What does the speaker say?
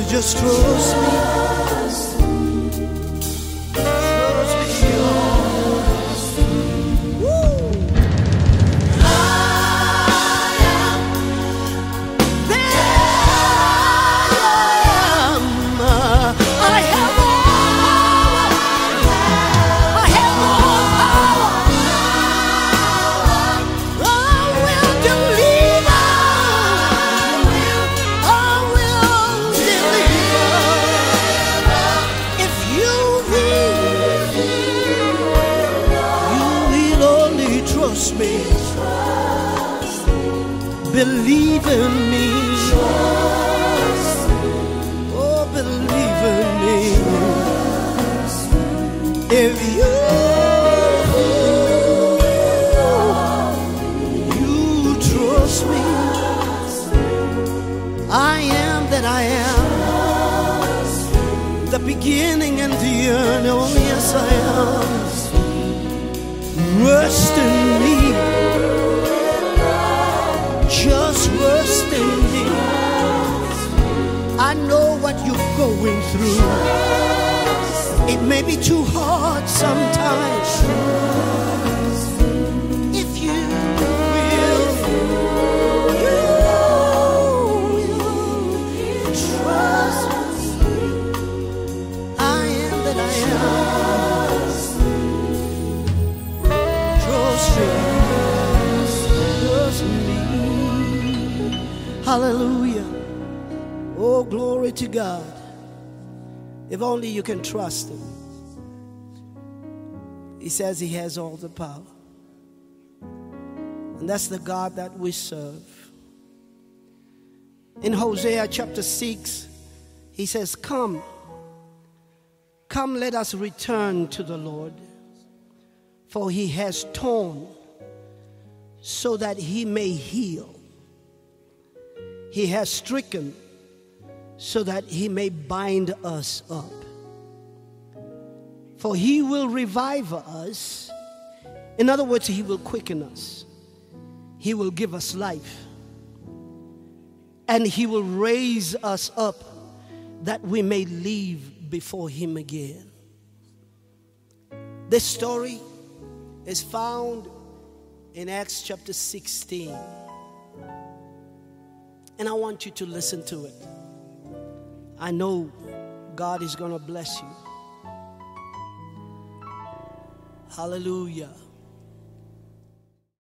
just trust me. Me. Believe in me. Oh, believe in me. If you trust me, I am that I am, the beginning and the end. Oh, yes, I am. Rest in me. Just rest in me. I know what you're going through. It may be too hard sometimes. If you will trust me, I am that I am. Trust me. Hallelujah. Oh, glory to God. If only you can trust Him. He says He has all the power. And that's the God that we serve. In Hosea chapter 6, He says, Come, let us return to the Lord. For He has torn so that He may heal. He has stricken so that He may bind us up. For He will revive us. In other words, He will quicken us. He will give us life. And He will raise us up that we may live before Him again. This story is found in Acts chapter 16. And I want you to listen to it. I know God is going to bless you. Hallelujah.